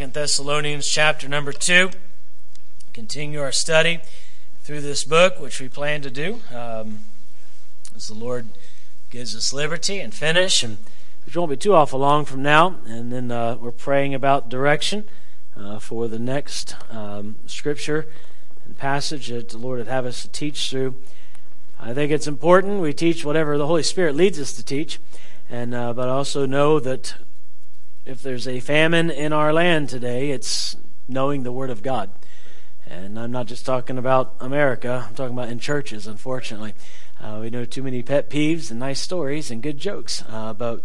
2 Thessalonians chapter number 2. Continue our study through this book, which we plan to do as the Lord gives us liberty and finish. And which won't be too awful long from now. And then we're praying about direction for the next scripture and passage that the Lord would have us to teach through. I think it's important we teach whatever the Holy Spirit leads us to teach, and but also know that if there's a famine in our land today, it's knowing the Word of God. And I'm not just talking about America, I'm talking about in churches, unfortunately. We know too many pet peeves and nice stories and good jokes, but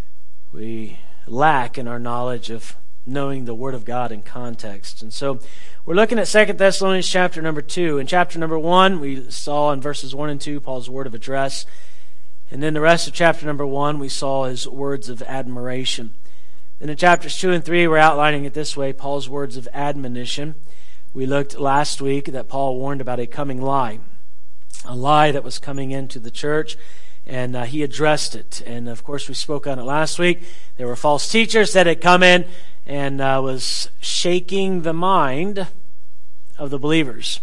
we lack in our knowledge of knowing the Word of God in context. And so we're looking at 2 Thessalonians chapter number 2. In chapter number 1, we saw in verses 1 and 2 Paul's word of address. And then the rest of chapter number 1, we saw his words of admiration. Then in chapters 2 and 3, we're outlining it this way, Paul's words of admonition. We looked last week that Paul warned about a coming lie, a lie that was coming into the church, and he addressed it. And of course, we spoke on it last week. There were false teachers that had come in and was shaking the mind of the believers.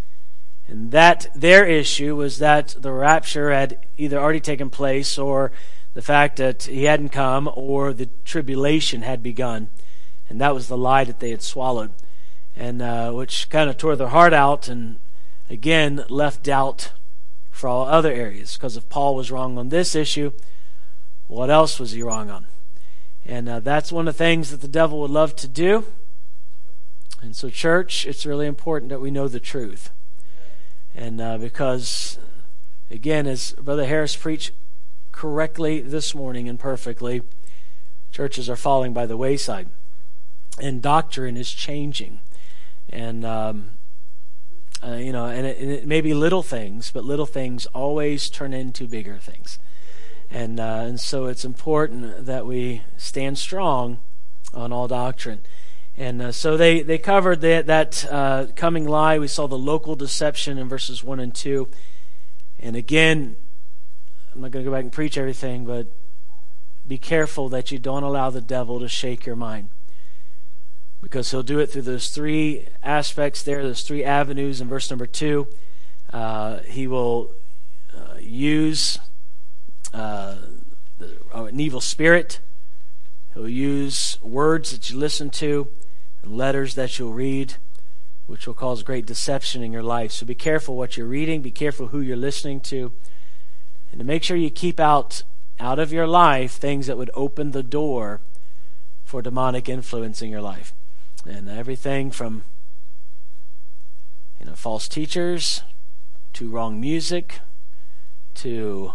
And that their issue was that the rapture had either already taken place, or the fact that he hadn't come, or the tribulation had begun. And that was the lie that they had swallowed, and which kind of tore their heart out, and again left doubt for all other areas. Because if Paul was wrong on this issue, what else was he wrong on? And that's one of the things that the devil would love to do. And so, church, it's really important that we know the truth. And because, again, as Brother Harris preached correctly this morning and perfectly, churches are falling by the wayside. And doctrine is changing. And, and it may be little things, but little things always turn into bigger things. And so it's important that we stand strong on all doctrine. And so they covered that coming lie. We saw the local deception in verses 1 and 2. And again, I'm not going to go back and preach everything, but be careful that you don't allow the devil to shake your mind. Because he'll do it through those three aspects there, those three avenues in verse number 2. He will use an evil spirit. He'll use words that you listen to and letters that you'll read, which will cause great deception in your life. So be careful what you're reading. Be careful who you're listening to. And to make sure you keep out of your life things that would open the door for demonic influence in your life. And everything from false teachers to wrong music to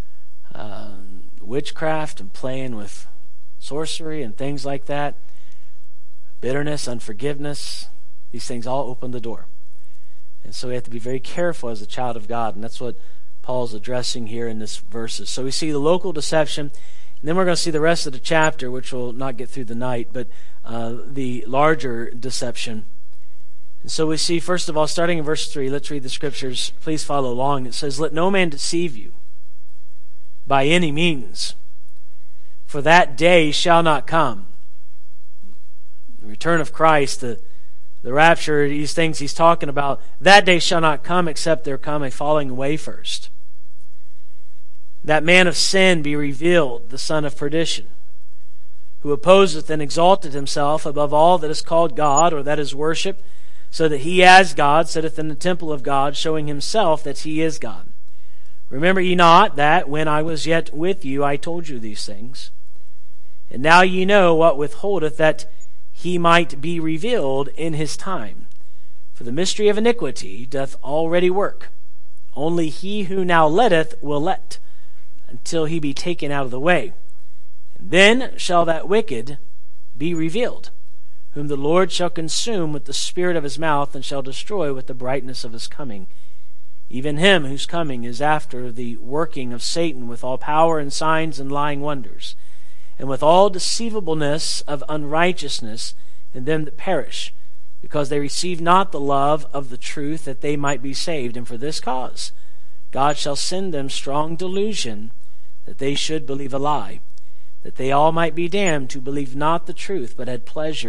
witchcraft and playing with sorcery and things like that, bitterness, unforgiveness, these things all open the door. And so we have to be very careful as a child of God, and that's what Paul's addressing here in this verses. So we see the local deception, and then we're going to see the rest of the chapter, which we'll not get through the night, but the larger deception. And so we see, first of all, starting in verse 3, let's read the scriptures. Please follow along. It says, "Let no man deceive you by any means, for that day shall not come." The return of Christ, the rapture, these things he's talking about, that day shall not come except there come a falling away first. "That man of sin be revealed, the son of perdition, who opposeth and exalteth himself above all that is called God, or that is worship, so that he as God sitteth in the temple of God, showing himself that he is God. Remember ye not that, when I was yet with you, I told you these things? And now ye know what withholdeth, that he might be revealed in his time. For the mystery of iniquity doth already work. Only he who now letteth will let, until he be taken out of the way. And then shall that wicked be revealed, whom the Lord shall consume with the spirit of his mouth, and shall destroy with the brightness of his coming. Even him whose coming is after the working of Satan with all power and signs and lying wonders, and with all deceivableness of unrighteousness in them that perish, because they receive not the love of the truth, that they might be saved. And for this cause God shall send them strong delusion, that they should believe a lie, that they all might be damned who believed not the truth, but had pleasure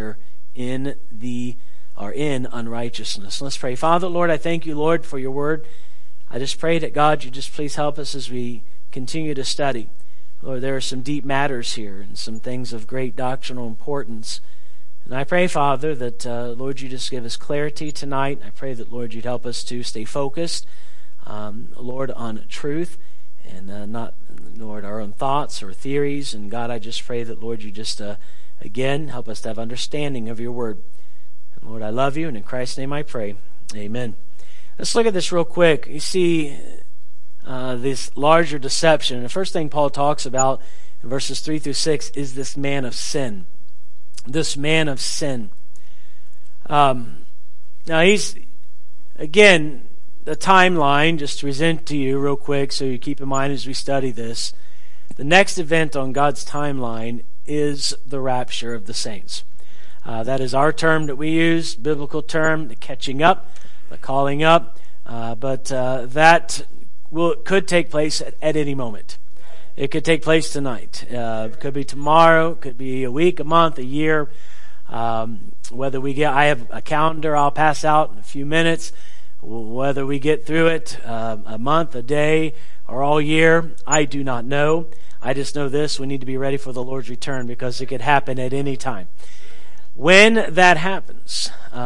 in unrighteousness. Let's pray. Father, Lord, I thank you, Lord, for your word. I just pray that, God, you just please help us as we continue to study. Lord, there are some deep matters here and some things of great doctrinal importance. And I pray, Father, that, Lord, you just give us clarity tonight. I pray that, Lord, you'd help us to stay focused, Lord, on truth and not, Lord, our own thoughts or theories. And, God, I just pray that, Lord, you just, again, help us to have understanding of your word. And, Lord, I love you, and in Christ's name I pray. Amen. Let's look at this real quick. You see this larger deception. The first thing Paul talks about in verses 3 through 6 is this man of sin. This man of sin. Now he's, again, the timeline, just to present to you real quick so you keep in mind as we study this. The next event on God's timeline is the rapture of the saints. That is our term that we use, biblical term, the catching up, the calling up. But that could take place at any moment. It could take place tonight. It could be tomorrow. It could be a week, a month, a year. I have a calendar I'll pass out in a few minutes. Whether we get through it a month, a day, or all year, I do not know. I just know this: we need to be ready for the Lord's return because it could happen at any time. When that happens,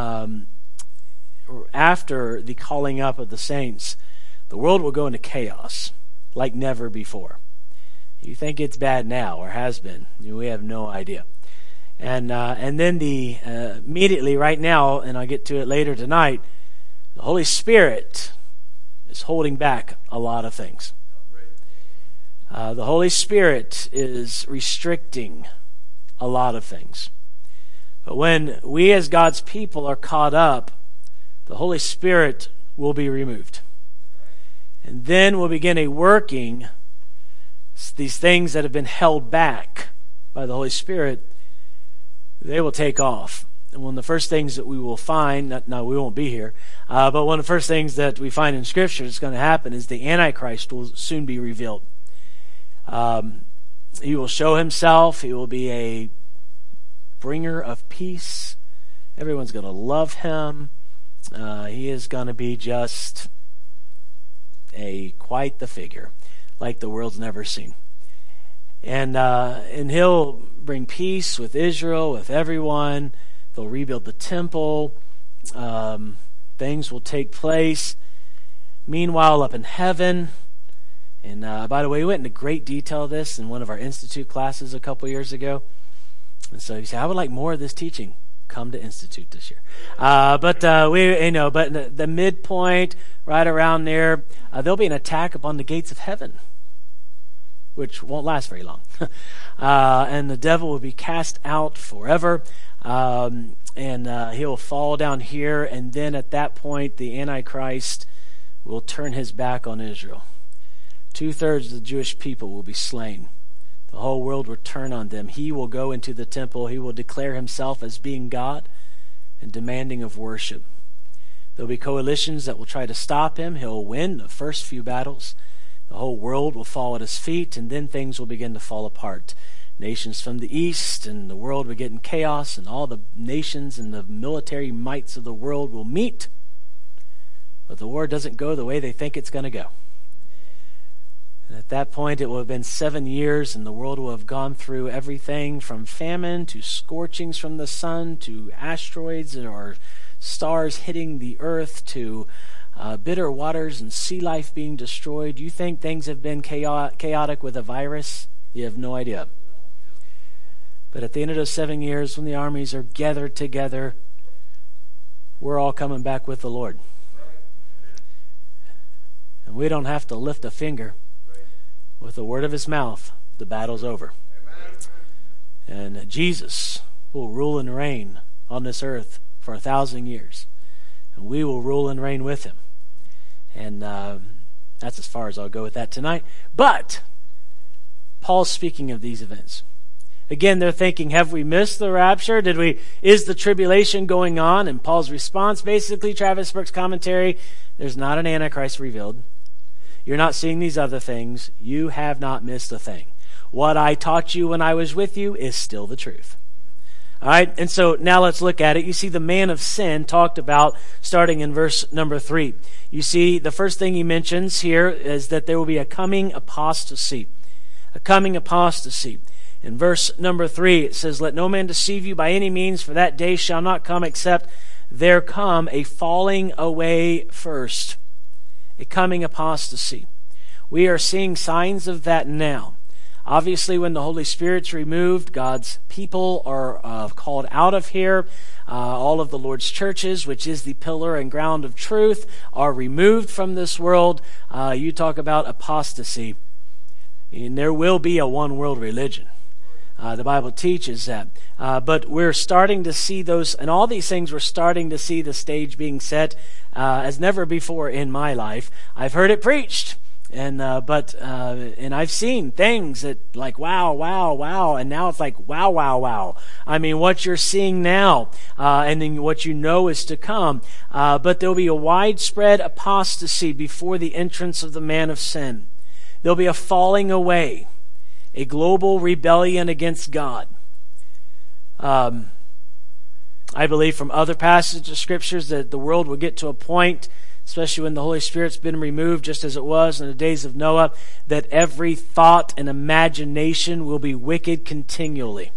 after the calling up of the saints, the world will go into chaos like never before. You think it's bad now, or has been. We have no idea. And then immediately right now, and I'll get to it later tonight, the Holy Spirit is holding back a lot of things. The Holy Spirit is restricting a lot of things. But when we as God's people are caught up, the Holy Spirit will be removed. And then we'll begin a working. These things that have been held back by the Holy Spirit, they will take off. And one of the first things that we will find, we won't be here, but one of the first things that we find in Scripture that's going to happen is the Antichrist will soon be revealed. He will show himself. He will be a bringer of peace. Everyone's going to love him. He is going to be just quite the figure, like the world's never seen. And he'll bring peace with Israel, with everyone. They'll rebuild the temple. Things will take place. Meanwhile, up in heaven, and by the way, we went into great detail of this in one of our Institute classes a couple years ago. And so you say, I would like more of this teaching. Come to Institute this year. But the midpoint, right around there, there'll be an attack upon the gates of heaven, which won't last very long. And the devil will be cast out forever. And he'll fall down here. And then at that point, the Antichrist will turn his back on Israel. 2/3 of the Jewish people will be slain. The whole world will turn on them. He will go into the temple. He will declare himself as being God and demanding of worship. There'll be coalitions that will try to stop him. He'll win the first few battles. The whole world will fall at his feet, and then things will begin to fall apart. Nations from the east and the world will get in chaos, and all the nations and the military mights of the world will meet. But the war doesn't go the way they think it's going to go. And at that point, it will have been 7 years, and the world will have gone through everything from famine to scorchings from the sun to asteroids or stars hitting the earth to bitter waters and sea life being destroyed. You think things have been chaotic with a virus? You have no idea. But at the end of those 7 years, when the armies are gathered together, we're all coming back with the Lord. And we don't have to lift a finger. With the word of his mouth, the battle's over. Amen. And Jesus will rule and reign on this earth for 1,000 years. And we will rule and reign with him. And that's as far as I'll go with that tonight. But Paul's speaking of these events. Again, they're thinking, have we missed the rapture? Is the tribulation going on? And Paul's response, basically, Travis Burke's commentary, there's not an Antichrist revealed. You're not seeing these other things. You have not missed a thing. What I taught you when I was with you is still the truth. All right, and so now let's look at it. You see the man of sin talked about starting in verse number 3. You see the first thing he mentions here is that there will be a coming apostasy. A coming apostasy. In verse number 3 it says, "Let no man deceive you by any means, for that day shall not come except there come a falling away first." A coming apostasy. We are seeing signs of that now. Obviously, when the Holy Spirit's removed, God's people are called out of here. All of the Lord's churches, which is the pillar and ground of truth, are removed from this world. You talk about apostasy. And there will be a one-world religion. The Bible teaches that. But we're starting to see those, and all these things, we're starting to see the stage being set as never before in my life. I've heard it preached. And I've seen things that like wow, wow, wow, and now it's like wow, wow, wow. I mean, what you're seeing now, and then what you know is to come. But there'll be a widespread apostasy before the entrance of the man of sin. There'll be a falling away, a global rebellion against God. I believe from other passages of scriptures that the world will get to a point, especially when the Holy Spirit's been removed, just as it was in the days of Noah, that every thought and imagination will be wicked continually.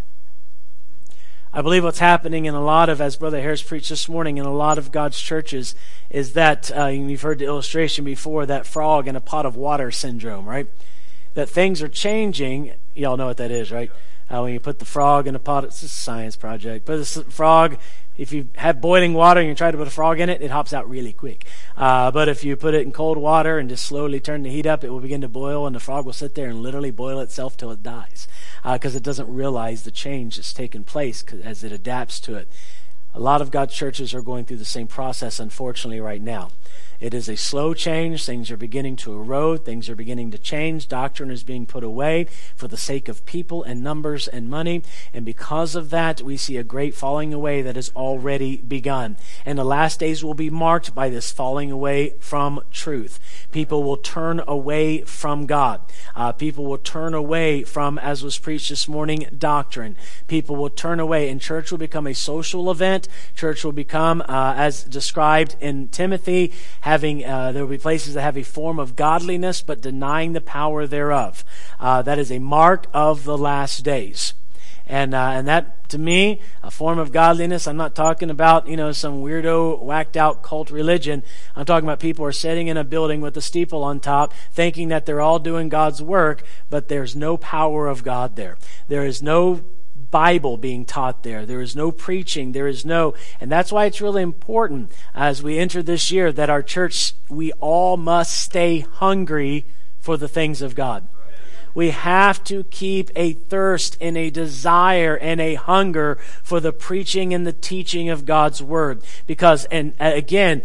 I believe what's happening in a lot of, as Brother Harris preached this morning, in a lot of God's churches is that, you've heard the illustration before, that frog in a pot of water syndrome, right? That things are changing. Y'all know what that is, right? When you put the frog in a pot, it's a science project. Put the frog, if you have boiling water and you try to put a frog in it, it hops out really quick. But if you put it in cold water and just slowly turn the heat up, it will begin to boil, and the frog will sit there and literally boil itself till it dies. Because it doesn't realize the change that's taken place as it adapts to it. A lot of God's churches are going through the same process, unfortunately, right now. It is a slow change. Things are beginning to erode. Things are beginning to change. Doctrine is being put away for the sake of people and numbers and money. And because of that, we see a great falling away that has already begun. And the last days will be marked by this falling away from truth. People will turn away from God. People will turn away from, as was preached this morning, doctrine. People will turn away, and church will become a social event. Church will become, as described in Timothy, there will be places that have a form of godliness but denying the power thereof. That is a mark of the last days. And that, to me, a form of godliness, I'm not talking about, some weirdo, whacked out cult religion. I'm talking about people who are sitting in a building with a steeple on top, thinking that they're all doing God's work, but there's no power of God there. There is no Bible being taught there. There is no preaching. And that's why it's really important as we enter this year that our church, we all must stay hungry for the things of God. We have to keep a thirst and a desire and a hunger for the preaching and the teaching of God's Word. Because, and again,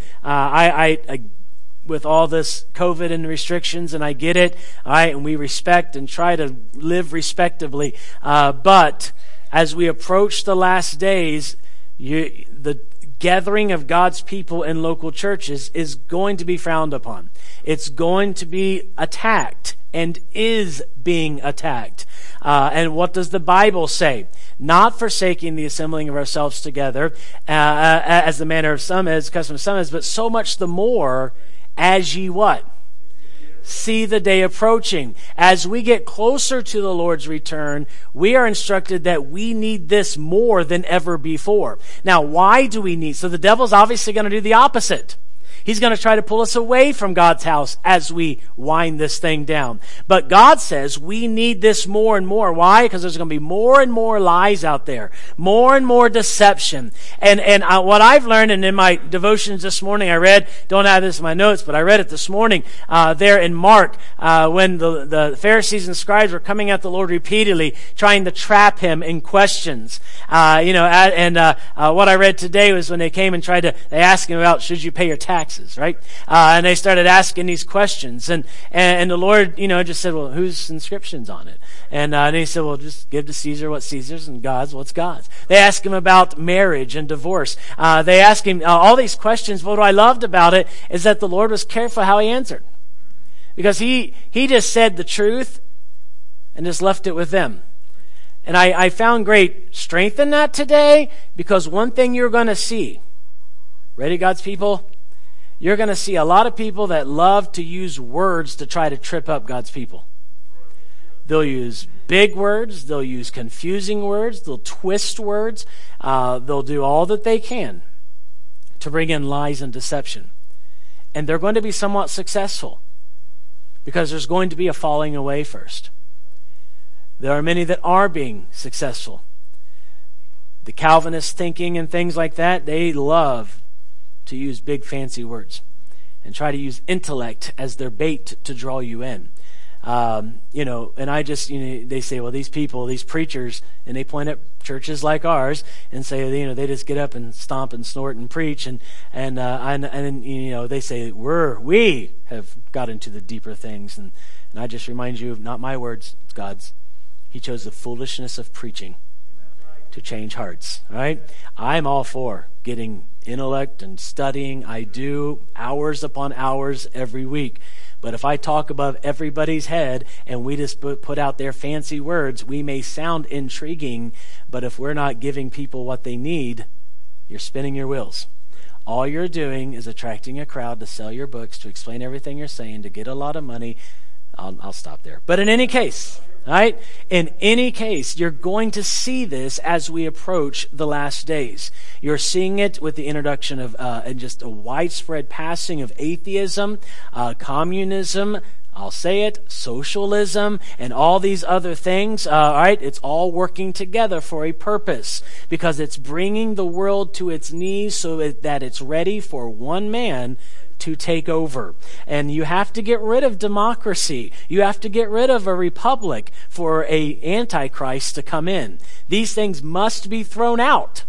I with all this COVID and restrictions, and I get it, all right, and we respect and try to live respectably, but as we approach the last days, the gathering of God's people in local churches is going to be frowned upon. It's going to be attacked and is being attacked. And what does the Bible say? Not forsaking the assembling of ourselves together, as the manner of some is, custom of some is, but so much the more as ye what? See the day approaching. As we get closer to the Lord's return, we are instructed that we need this more than ever before. Now, why do we need? So the devil's obviously going to do the opposite. He's going to try to pull us away from God's house as we wind this thing down. But God says we need this more and more. Why? Because there's going to be more and more lies out there. More and more deception. And what I've learned, and in my devotions this morning, I read, don't have this in my notes, but I read it this morning, there in Mark, when the Pharisees and scribes were coming at the Lord repeatedly, trying to trap him in questions. What I read today was when they came and they asked him about, should you pay your taxes? Right? And they started asking these questions. And the Lord, just said, well, whose inscription's on it? And he said, well, just give to Caesar what's Caesar's and God's what's God's. They asked him about marriage and divorce. They asked him all these questions. But what I loved about it is that the Lord was careful how he answered. Because he just said the truth and just left it with them. And I found great strength in that today, because one thing you're going to see, ready, God's people? You're going to see a lot of people that love to use words to try to trip up God's people. They'll use big words. They'll use confusing words. They'll twist words. They'll do all that they can to bring in lies and deception. And they're going to be somewhat successful, because there's going to be a falling away first. There are many that are being successful. The Calvinist thinking and things like that, they love to use big fancy words and try to use intellect as their bait to draw you in. And I just, they say, well, these people, these preachers, and they point at churches like ours and say, they just get up and stomp and snort and preach, and they say we have got into the deeper things, and I just remind you, not my words, it's God's. He chose the foolishness of preaching to change hearts. All right, I'm all for getting intellect and studying. I do hours upon hours every week. But if I talk above everybody's head and we just put out their fancy words, we may sound intriguing, but if we're not giving people what they need, you're spinning your wheels. All you're doing is attracting a crowd to sell your books, to explain everything you're saying, to get a lot of money. I'll stop there. But in any case, right? In any case, you're going to see this as we approach the last days. You're seeing it with the introduction of and just a widespread passing of atheism, communism, I'll say it, socialism, and all these other things. All right, it's all working together for a purpose, because it's bringing the world to its knees so that it's ready for one man to take over. And you have to get rid of democracy. You have to get rid of a republic for a antichrist to come in. These things must be thrown out.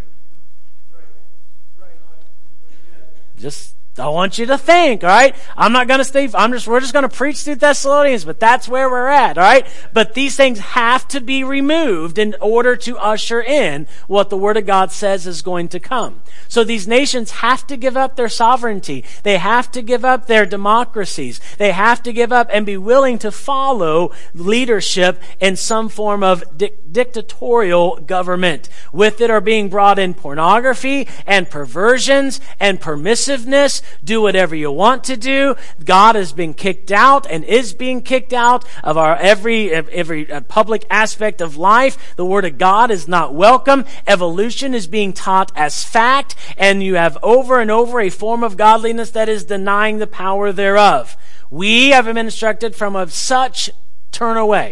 I want you to think, all right? I'm not going to stay, we're just going to preach through Thessalonians, but that's where we're at, all right? But these things have to be removed in order to usher in what the Word of God says is going to come. So these nations have to give up their sovereignty. They have to give up their democracies. They have to give up and be willing to follow leadership in some form of dictatorial government. With it are being brought in pornography and perversions and permissiveness. Do whatever you want to do. God has been kicked out and is being kicked out of our every public aspect of life. The Word of God is not welcome. Evolution is being taught as fact, and you have over and over a form of godliness that is denying the power thereof. We have been instructed from of such turn away.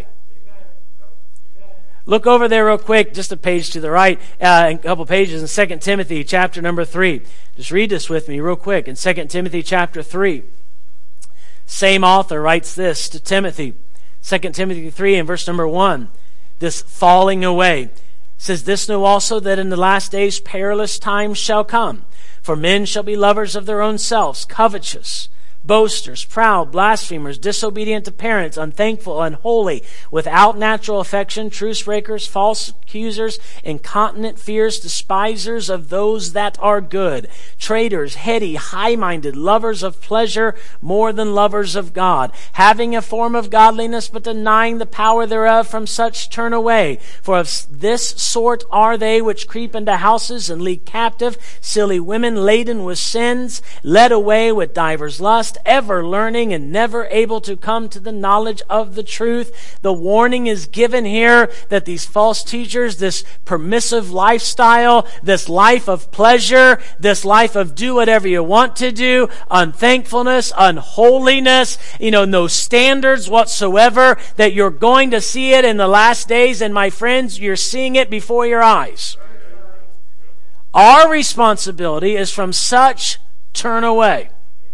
Look over there real quick, just a page to the right, a couple pages in 2 Timothy chapter number 3. Just read this with me real quick. In 2 Timothy chapter 3, same author writes this to Timothy. 2 Timothy 3 and verse number 1, this falling away. Says, this know also that in the last days perilous times shall come. For men shall be lovers of their own selves, covetous, boasters, proud, blasphemers, disobedient to parents, unthankful, unholy, without natural affection, truce breakers, false accusers, incontinent, fierce, despisers of those that are good, traitors, heady, high-minded, lovers of pleasure more than lovers of God, having a form of godliness but denying the power thereof. From such turn away. For of this sort are they which creep into houses and lead captive silly women laden with sins, led away with divers lusts, ever learning and never able to come to the knowledge of the truth. The warning is given here that these false teachers, this permissive lifestyle, this life of pleasure, this life of do whatever you want to do, unthankfulness, unholiness, no standards whatsoever, that you're going to see it in the last days. And my friends, you're seeing it before your eyes. Our responsibility is from such turn away.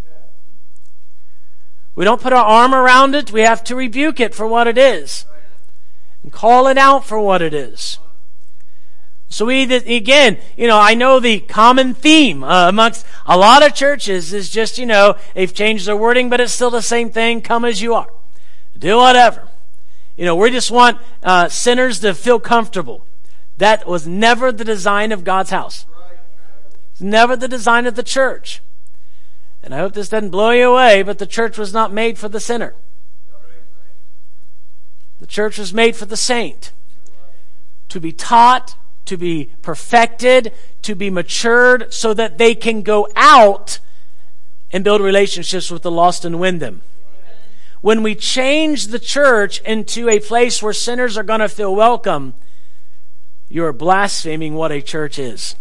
We don't put our arm around it. We have to rebuke it for what it is and call it out for what it is. So again, I know the common theme amongst a lot of churches is just, they've changed their wording, but it's still the same thing. Come as you are. Do whatever. We just want sinners to feel comfortable. That was never the design of God's house. It's never the design of the church. And I hope this doesn't blow you away, but the church was not made for the sinner. The church was made for the saint. to be taught, to be perfected, to be matured, so that they can go out and build relationships with the lost and win them. When we change the church into a place where sinners are going to feel welcome, you're blaspheming what a church is.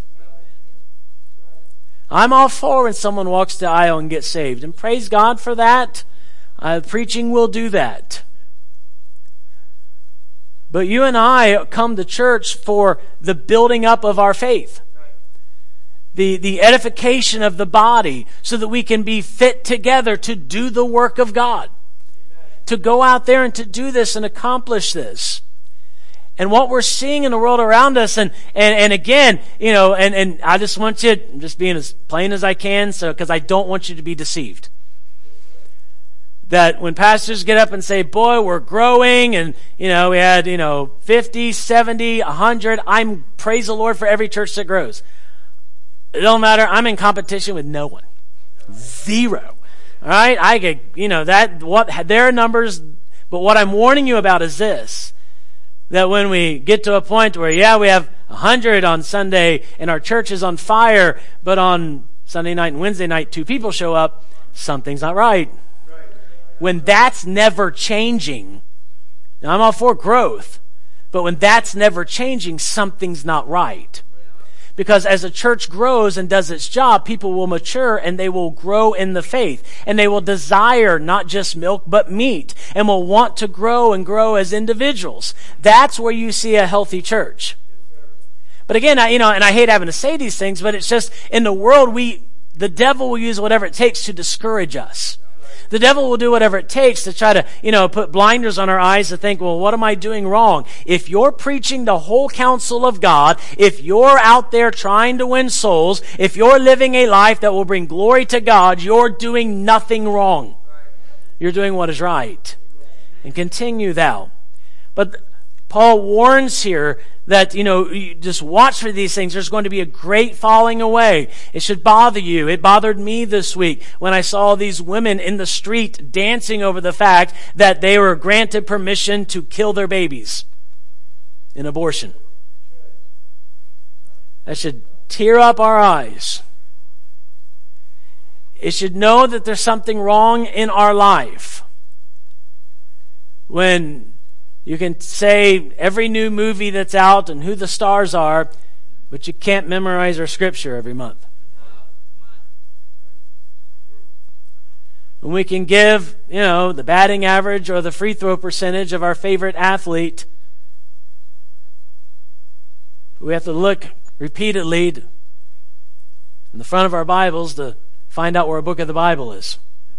I'm all for when someone walks the aisle and gets saved, and praise God for that. Preaching will do that. But you and I come to church for the building up of our faith. The edification of the body, so that we can be fit together to do the work of God. To go out there and to do this and accomplish this. And what we're seeing in the world around us, and again, and I just want you, I'm just being as plain as I can, because I don't want you to be deceived. That when pastors get up and say, boy, we're growing, and we had 50, 70, 100, I'm praise the Lord for every church that grows. It don't matter, I'm in competition with no one. Zero. All right, I get what their numbers, but what I'm warning you about is this: that when we get to a point where we have 100 on Sunday and our church is on fire, but on Sunday night and Wednesday night 2 people show up, something's not right. When that's never changing, now I'm all for growth, but when that's never changing, something's not right. Because as a church grows and does its job, people will mature and they will grow in the faith. And they will desire not just milk, but meat. And will want to grow and grow as individuals. That's where you see a healthy church. But again, and I hate having to say these things, but it's just, in the world, the devil will use whatever it takes to discourage us. The devil will do whatever it takes to try to, put blinders on our eyes to think, well, what am I doing wrong? If you're preaching the whole counsel of God, if you're out there trying to win souls, if you're living a life that will bring glory to God, you're doing nothing wrong. You're doing what is right. And continue thou. But Paul warns here that, you just watch for these things. There's going to be a great falling away. It should bother you. It bothered me this week when I saw these women in the street dancing over the fact that they were granted permission to kill their babies in abortion. That should tear up our eyes. It should know that there's something wrong in our life. When you can say every new movie that's out and who the stars are, but you can't memorize our scripture every month. When we can give, the batting average or the free throw percentage of our favorite athlete, we have to look repeatedly in the front of our Bibles to find out where a book of the Bible is.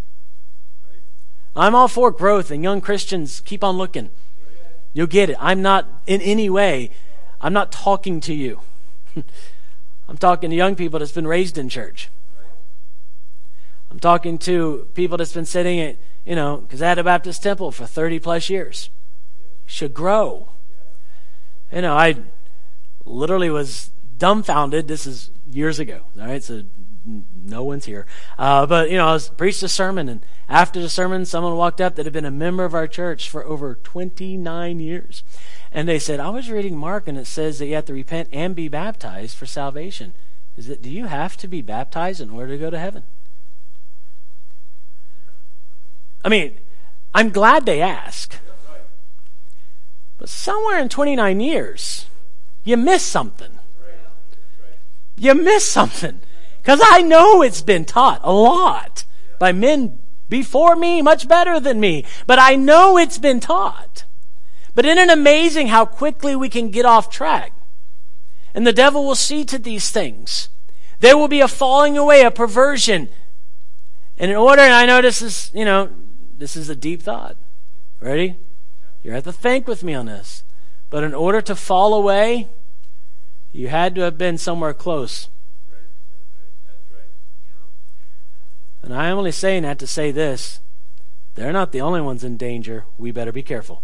I'm all for growth, and young Christians, keep on looking. You'll get it. I'm not in any way, I'm not talking to you. I'm talking to young people that's been raised in church. I'm talking to people that's been sitting at, Kazetta Baptist Temple for 30 plus years. Should grow. I literally was dumbfounded. This is years ago. All right, so no one's here. But I was preached a sermon, and after the sermon, someone walked up that had been a member of our church for over 29 years. And they said, I was reading Mark, and it says that you have to repent and be baptized for salvation. Do you have to be baptized in order to go to heaven? I'm glad they ask. But somewhere in 29 years, you missed something. You missed something. Because I know it's been taught a lot by men before me, much better than me. But I know it's been taught. But isn't it amazing how quickly we can get off track? And the devil will see to these things. There will be a falling away, a perversion. And in order, and I know this is, this is a deep thought. Ready? You have to think with me on this. But in order to fall away, you had to have been somewhere close. And I'm only saying that to say this. They're not the only ones in danger. We better be careful.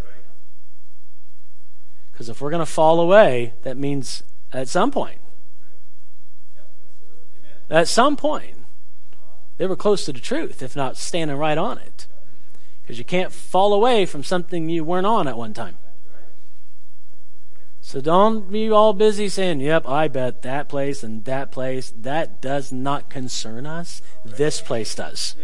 Because if we're going to fall away, that means at some point, they were close to the truth, if not standing right on it. Because you can't fall away from something you weren't on at one time. So don't be all busy saying, yep, I bet that place and that place. That does not concern us. This place does.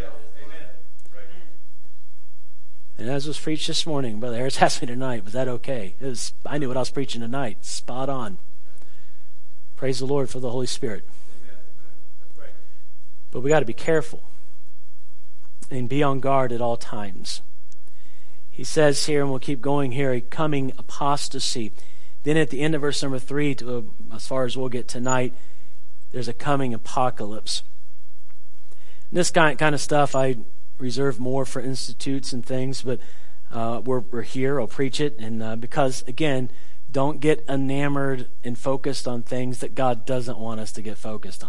And as was preached this morning, Brother Harris asked me tonight, was that okay? I knew what I was preaching tonight. Spot on. Praise the Lord for the Holy Spirit. But we got to be careful and be on guard at all times. He says here, and we'll keep going here, a coming apostasy. Then at the end of verse number 3, as far as we'll get tonight, there's a coming apocalypse. And this kind of stuff I reserve more for institutes and things, but we're here, I'll preach it. And because, again, don't get enamored and focused on things that God doesn't want us to get focused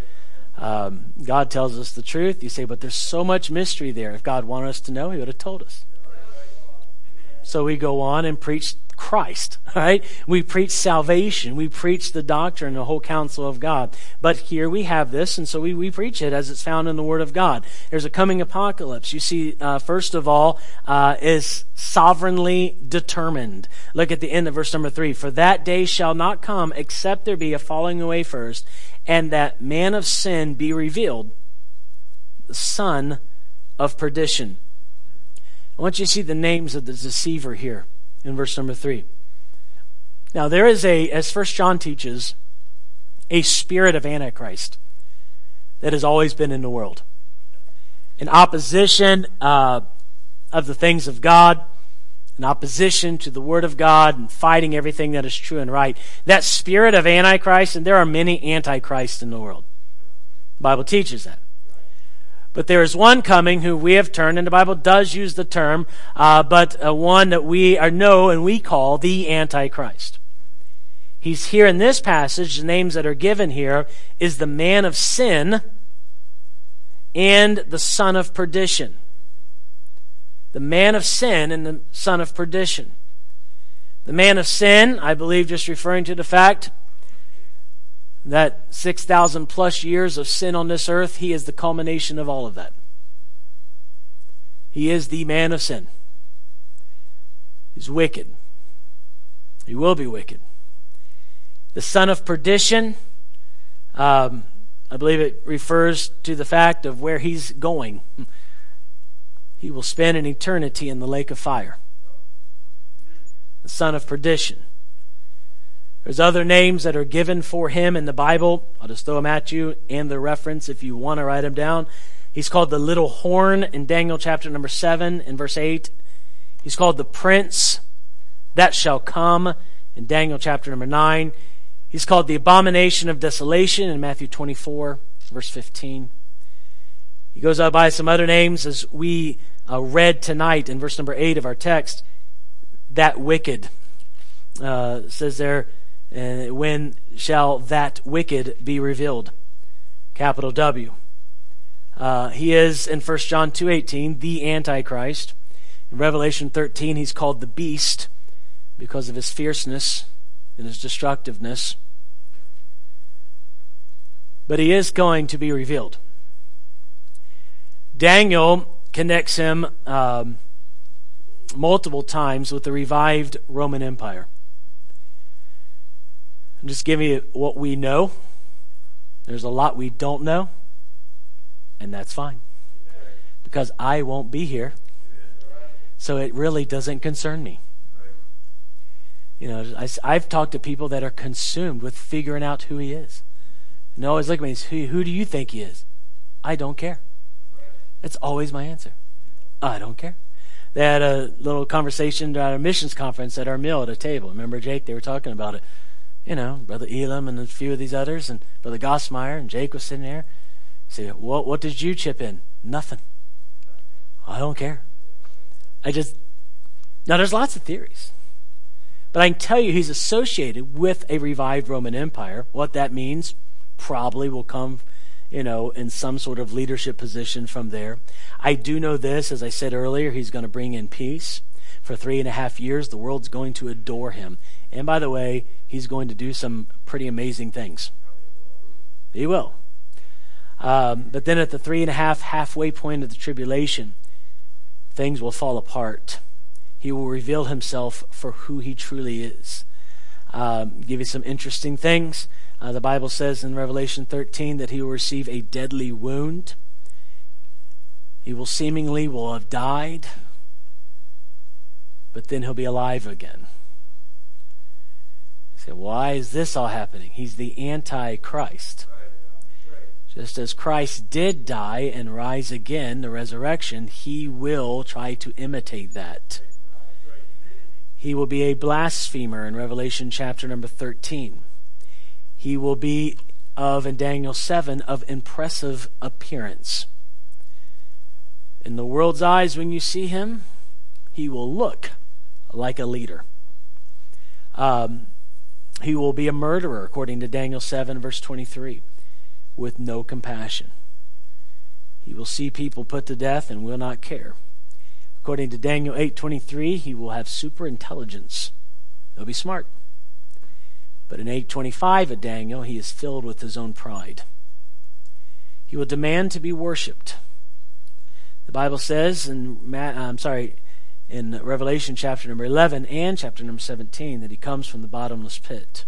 on. God tells us the truth. You say, but there's so much mystery there. If God wanted us to know, He would have told us. So we go on and preach Christ, all right? We preach salvation. We preach the doctrine, the whole counsel of God. But here we have this, and so we preach it as it's found in the Word of God. There's a coming apocalypse. You see, first of all, is sovereignly determined. Look at the end of verse number 3. For that day shall not come except there be a falling away first, and that man of sin be revealed, the son of perdition. I want you to see the names of the deceiver here in verse number 3. Now there is as 1 John teaches, a spirit of Antichrist that has always been in the world. An opposition of the things of God, an opposition to the Word of God, and fighting everything that is true and right. That spirit of Antichrist, and there are many Antichrists in the world. The Bible teaches that. But there is one coming who we have turned, and the Bible does use the term, but one that we know and we call the Antichrist. He's here in this passage. The names that are given here is the man of sin and the son of perdition. The man of sin and the son of perdition. The man of sin, I believe, just referring to the fact that 6,000 plus years of sin on this earth, he is the culmination of all of that. He is the man of sin. He's wicked. He will be wicked. The son of perdition, I believe it refers to the fact of where he's going. He will spend an eternity in the lake of fire. The son of perdition. There's other names that are given for him in the Bible. I'll just throw them at you and the reference if you want to write them down. He's called the little horn in Daniel chapter number 7 and verse 8. He's called the prince that shall come in Daniel chapter number 9. He's called the abomination of desolation in Matthew 24 verse 15. He goes out by some other names as we read tonight in verse number 8 of our text. That wicked says there, when shall that wicked be revealed? Capital W. He is in 1 John 2:18 the Antichrist. In Revelation 13 he's called the beast because of his fierceness and his destructiveness. But he is going to be revealed. Daniel connects him multiple times with the revived Roman Empire. I'm just giving you what we know. There's a lot we don't know, and that's fine. Because I won't be here, so it really doesn't concern me. You know, I've talked to people that are consumed with figuring out who he is. And they always look at me and say, who do you think he is? I don't care. That's always my answer. I don't care. They had a little conversation at a missions conference at our meal at a table. Remember, Jake? They were talking about it. You know, Brother Elam and a few of these others, and Brother Gossmeyer and Jake was sitting there. He said, what did you chip in? Nothing. I don't care. Now there's lots of theories. But I can tell you he's associated with a revived Roman Empire. What that means probably will come, in some sort of leadership position from there. I do know this, as I said earlier, he's going to bring in peace. For 3.5 years, the world's going to adore him. And by the way, he's going to do some pretty amazing things. He will. But then at the 3.5 halfway point of the tribulation, things will fall apart. He will reveal himself for who he truly is. give you some interesting things. The Bible says in Revelation 13 that he will receive a deadly wound. He will seemingly have died, but then he'll be alive again. You say, why is this all happening? He's the Antichrist. Just as Christ did die and rise again, the resurrection, he will try to imitate that. He will be a blasphemer in Revelation chapter number 13. He will be in Daniel 7, of impressive appearance. In the world's eyes, when you see him, he will look like a leader. He will be a murderer, according to Daniel 7, verse 23, with no compassion. He will see people put to death and will not care. According to Daniel 8:23, he will have super intelligence. He'll be smart. But in 8:25 of Daniel, he is filled with his own pride. He will demand to be worshipped. The Bible says in Revelation chapter number 11 and chapter number 17 that he comes from the bottomless pit.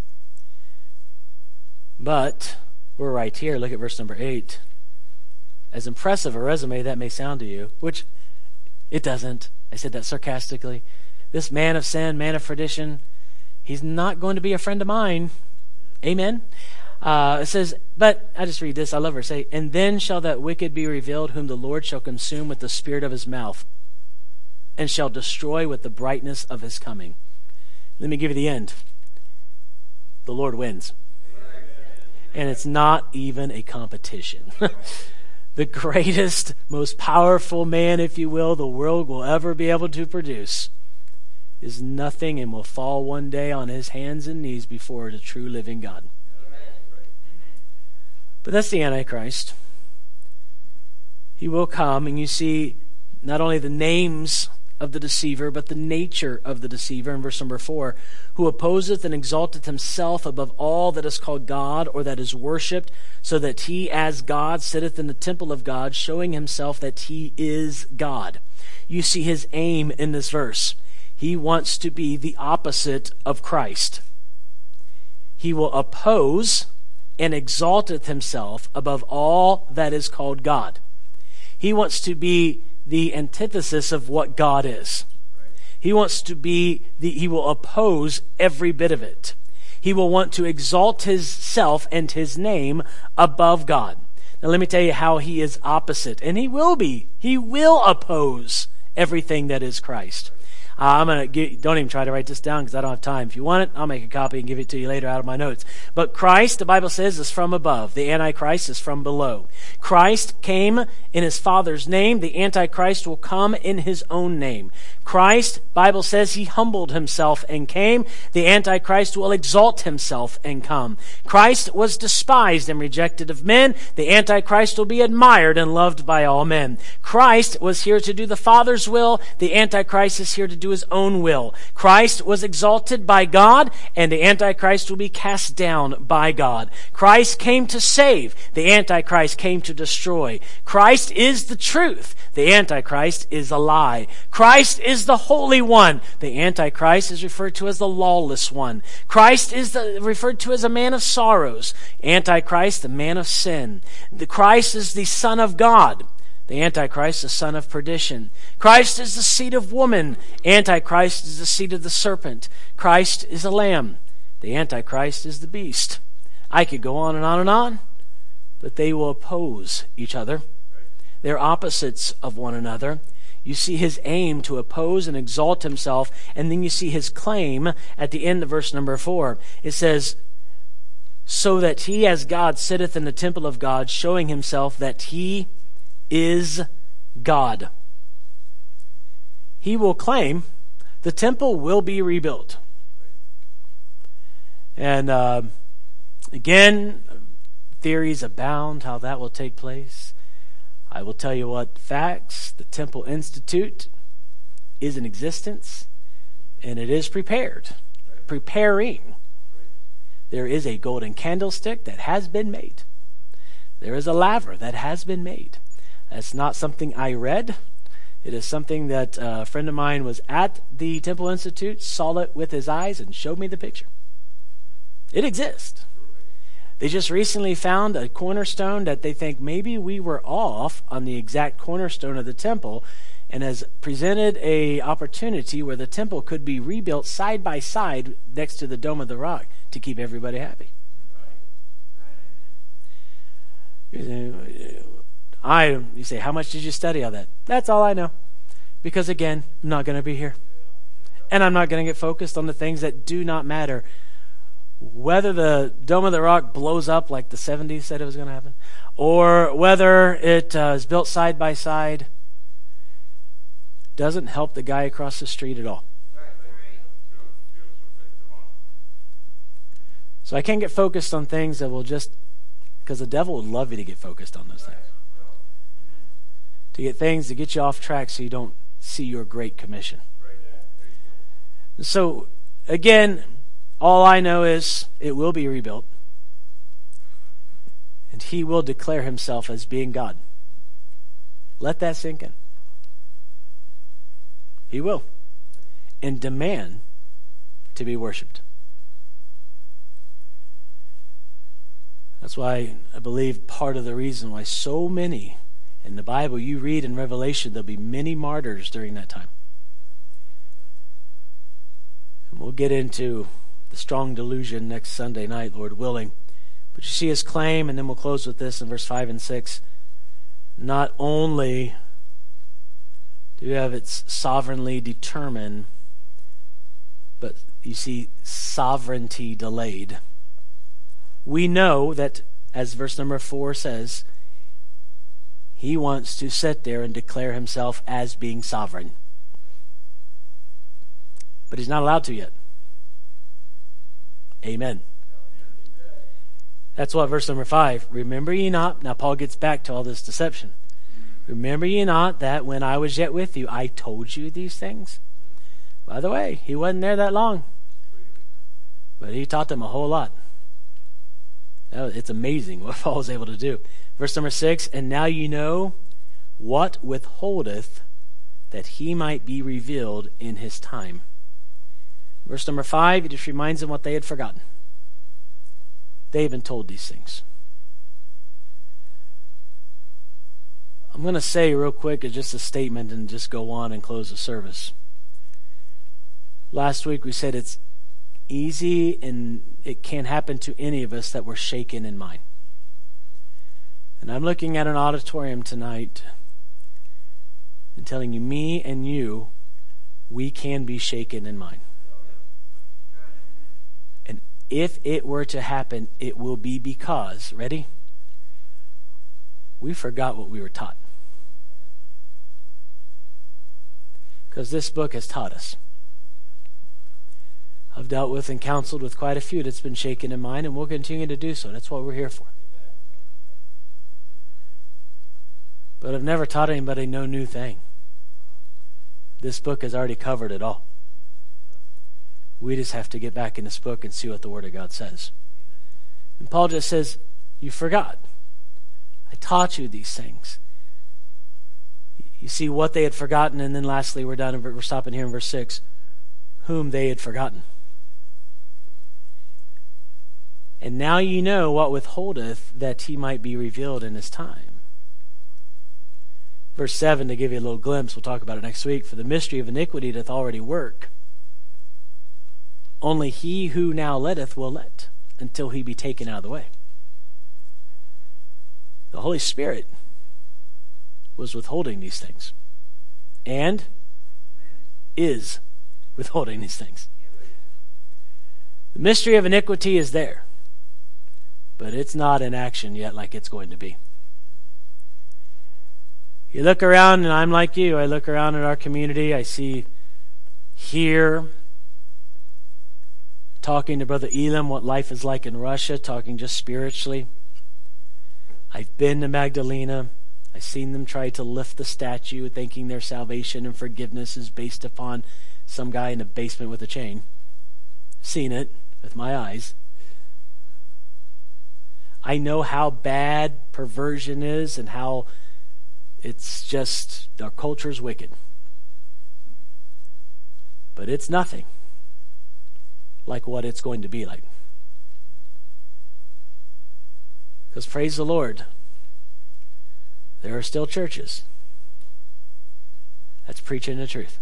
But we're right here. Look at verse number 8. As impressive a resume that may sound to you, which it doesn't. I said that sarcastically. This man of sin, man of perdition, he's not going to be a friend of mine. Amen. It says, but I just read this. I love verse 8. And then shall that wicked be revealed, whom the Lord shall consume with the spirit of his mouth, and shall destroy with the brightness of his coming. Let me give you the end. The Lord wins. And it's not even a competition. The greatest, most powerful man, if you will, the world will ever be able to produce is nothing and will fall one day on his hands and knees before the true living God. But that's the Antichrist. He will come, and you see not only the names of the deceiver, but the nature of the deceiver in verse number 4, who opposeth and exalteth himself above all that is called God or that is worshipped, so that he as God sitteth in the temple of God, showing himself that he is God. You see his aim in this verse. He wants to be the opposite of Christ. He will oppose and exalteth himself above all that is called God. He wants to be the antithesis of what God is. He wants to be he will oppose every bit of it. He will want to exalt himself and his name above God. Now let me tell you how he is opposite. And he will be. He will oppose everything that is Christ. Don't even try to write this down because I don't have time. If you want it, I'll make a copy and give it to you later out of my notes. But Christ, the Bible says, is from above. The Antichrist is from below. Christ came in his Father's name. The Antichrist will come in his own name. Christ, Bible says, he humbled himself and came. The Antichrist will exalt himself and come. Christ was despised and rejected of men. The Antichrist will be admired and loved by all men. Christ was here to do the Father's will. The Antichrist is here to do his own will. Christ was exalted by God, and the Antichrist will be cast down by God. Christ came to save. The Antichrist came to destroy. Christ is the truth. The Antichrist is a lie. Christ is the Holy One. The Antichrist is referred to as the lawless one. Christ is referred to as a man of sorrows. Antichrist, the man of sin. The Christ is the Son of God. The Antichrist, the son of perdition. Christ is the seed of woman. Antichrist is the seed of the serpent. Christ is a lamb. The Antichrist is the beast. I could go on and on and on, but they will oppose each other. They're opposites of one another. You see his aim to oppose and exalt himself, and then you see his claim at the end of verse number 4. It says, so that he as God sitteth in the temple of God, showing himself that he is God. He will claim the temple will be rebuilt. And again, theories abound how that will take place. I will tell you what facts. The Temple Institute is in existence, and it is preparing. There is a golden candlestick that has been made. There is a laver that has been made. That's not something I read. It is something that a friend of mine was at the Temple Institute, saw it with his eyes, and showed me the picture. It exists. They just recently found a cornerstone that they think maybe we were off on the exact cornerstone of the temple, and has presented a opportunity where the temple could be rebuilt side by side next to the Dome of the Rock to keep everybody happy. You say, how much did you study all that? That's all I know. Because again, I'm not going to be here. And I'm not going to get focused on the things that do not matter. Whether the Dome of the Rock blows up like the 70s said it was going to happen, or whether it is built side by side, doesn't help the guy across the street at all. So I can't get focused on things that will just, because the devil would love you to get focused on those things. To get things to get you off track so you don't see your great commission. So, again, all I know is it will be rebuilt. And he will declare himself as being God. Let that sink in. He will. And demand to be worshipped. That's why I believe part of the reason why so many in the Bible, you read in Revelation, there'll be many martyrs during that time. And we'll get into the strong delusion next Sunday night, Lord willing. But you see his claim, and then we'll close with this in verse 5 and 6. Not only do you have its sovereignly determined, but you see sovereignty delayed. We know that, as verse number 4 says, he wants to sit there and declare himself as being sovereign. But he's not allowed to yet. Amen. That's what verse number 5. Remember ye not, now Paul gets back to all this deception. Remember ye not that when I was yet with you, I told you these things? By the way, he wasn't there that long. But he taught them a whole lot. It's amazing what Paul was able to do. Verse number 6, and now you know what withholdeth that he might be revealed in his time. Verse number 5, it just reminds them what they had forgotten. They had been told these things. I'm going to say real quick just a statement and just go on and close the service. Last week we said it's easy and it can happen to any of us that we're shaken in mind. And I'm looking at an auditorium tonight and telling you, me and you, we can be shaken in mind. And if it were to happen, it will be because, ready? We forgot what we were taught. Because this book has taught us. I've dealt with and counseled with quite a few that's been shaken in mind, and we'll continue to do so. That's what we're here for. But I've never taught anybody no new thing. This book has already covered it all. We just have to get back in this book and see what the Word of God says. And Paul just says, you forgot. I taught you these things. You see what they had forgotten, and then lastly, we're stopping here in verse 6. Whom they had forgotten. And now you know what withholdeth that he might be revealed in his time. Verse 7, to give you a little glimpse, we'll talk about it next week. For the mystery of iniquity doth already work. Only he who now letteth will let, until he be taken out of the way. The Holy Spirit was withholding these things. And is withholding these things. The mystery of iniquity is there. But it's not in action yet like it's going to be. You look around, and I'm like you. I look around at our community. I see here, talking to Brother Elam, what life is like in Russia, talking just spiritually. I've been to Magdalena. I've seen them try to lift the statue, thinking their salvation and forgiveness is based upon some guy in a basement with a chain. Seen it with my eyes. I know how bad perversion is and how it's just, our culture's wicked. But it's nothing like what it's going to be like. Because praise the Lord, there are still churches that's preaching the truth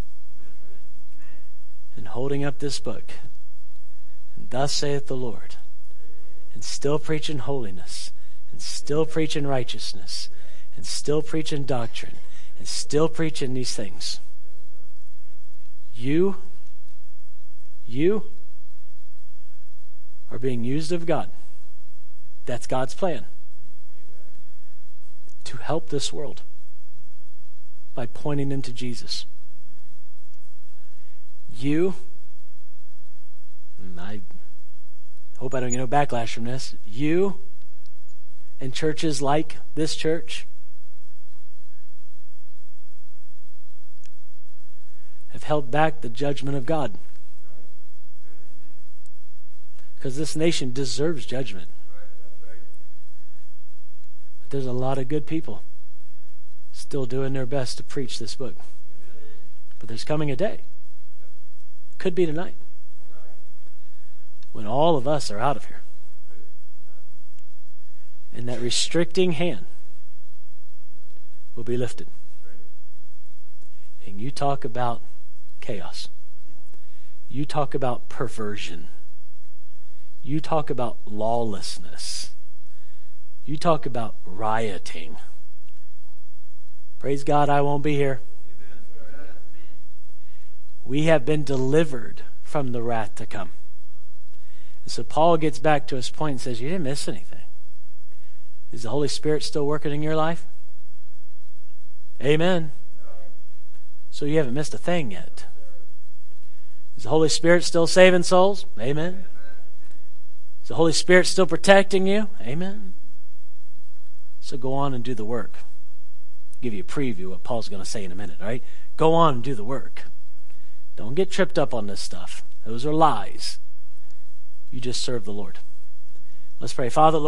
and holding up this book. And thus saith the Lord. And still preaching holiness. And still preaching righteousness. And still preaching doctrine. And still preaching these things. You are being used of God. That's God's plan. To help this world by pointing them to Jesus. You, I hope I don't get no backlash from this, you and churches like this church have held back the judgment of God. Because this nation deserves judgment. But there's a lot of good people still doing their best to preach this book. But there's coming a day, could be tonight, when all of us are out of here. And that restricting hand will be lifted. And you talk about chaos. You talk about perversion. You talk about lawlessness. You talk about rioting. Praise God, I won't be here. We have been delivered from the wrath to come. And so Paul gets back to his point and says, you didn't miss anything. Is the Holy Spirit still working in your life? Amen. So you haven't missed a thing yet. Is the Holy Spirit still saving souls? Amen. Is the Holy Spirit still protecting you? Amen. So go on and do the work. I'll give you a preview of what Paul's going to say in a minute, all right? Go on and do the work. Don't get tripped up on this stuff. Those are lies. You just serve the Lord. Let's pray. Father, Lord,